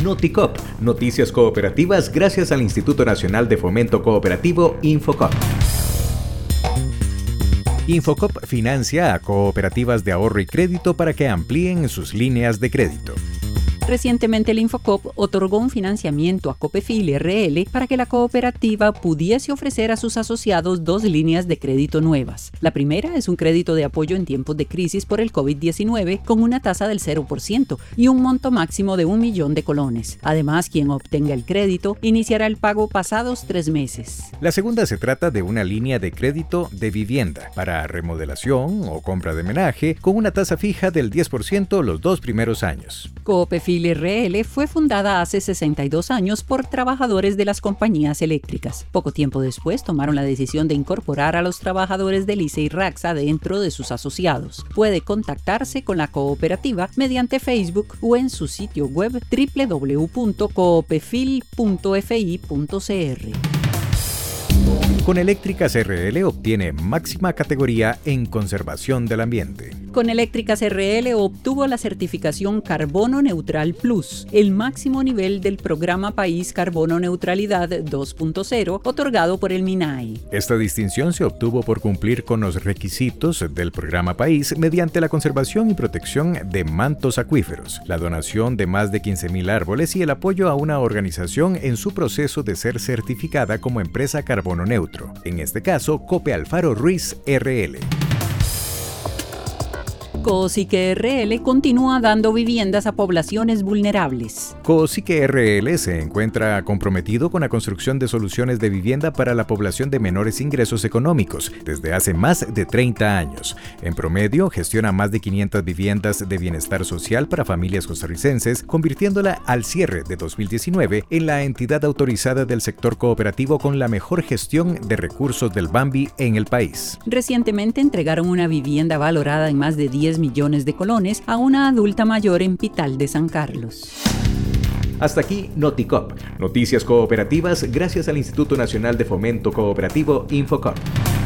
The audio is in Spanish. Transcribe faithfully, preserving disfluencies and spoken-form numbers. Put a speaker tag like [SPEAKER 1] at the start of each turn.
[SPEAKER 1] Noticop, noticias cooperativas gracias al Instituto Nacional de Fomento Cooperativo Infocop. Infocop financia a cooperativas de ahorro y crédito para que amplíen sus líneas de crédito.
[SPEAKER 2] Recientemente el Infocop otorgó un financiamiento a Copefil R L para que la cooperativa pudiese ofrecer a sus asociados dos líneas de crédito nuevas. La primera es un crédito de apoyo en tiempos de crisis por el covid diecinueve con una tasa del cero por ciento y un monto máximo de un millón de colones. Además, quien obtenga el crédito iniciará el pago pasados tres meses.
[SPEAKER 1] La segunda se trata de una línea de crédito de vivienda para remodelación o compra de menaje con una tasa fija del diez por ciento los dos primeros años.
[SPEAKER 2] Copefil R L fue fundada hace sesenta y dos años por trabajadores de las compañías eléctricas. Poco tiempo después tomaron la decisión de incorporar a los trabajadores del I C E y Raxa dentro de sus asociados. Puede contactarse con la cooperativa mediante Facebook o en su sitio web doble u doble u doble u punto coopefil punto f i punto c r.
[SPEAKER 1] Coneléctricas R L obtiene máxima categoría en conservación del ambiente.
[SPEAKER 2] Coneléctricas R L obtuvo la certificación Carbono Neutral Plus, el máximo nivel del programa País Carbono Neutralidad dos punto cero, otorgado por el MINAI.
[SPEAKER 1] Esta distinción se obtuvo por cumplir con los requisitos del programa País mediante la conservación y protección de mantos acuíferos, la donación de más de quince mil árboles y el apoyo a una organización en su proceso de ser certificada como empresa carbono neutro. En este caso, Cope Alfaro Ruiz R L.
[SPEAKER 2] Coosique R L continúa dando viviendas a poblaciones vulnerables.
[SPEAKER 1] Coosique R L se encuentra comprometido con la construcción de soluciones de vivienda para la población de menores ingresos económicos desde hace más de treinta años. En promedio, gestiona más de quinientas viviendas de bienestar social para familias costarricenses, convirtiéndola al cierre de dos mil diecinueve en la entidad autorizada del sector cooperativo con la mejor gestión de recursos del Bambi en el país.
[SPEAKER 2] Recientemente entregaron una vivienda valorada en más de diez millones de colones a una adulta mayor en Pital de San Carlos.
[SPEAKER 1] Hasta aquí Noticop, noticias cooperativas gracias al Instituto Nacional de Fomento Cooperativo Infocop.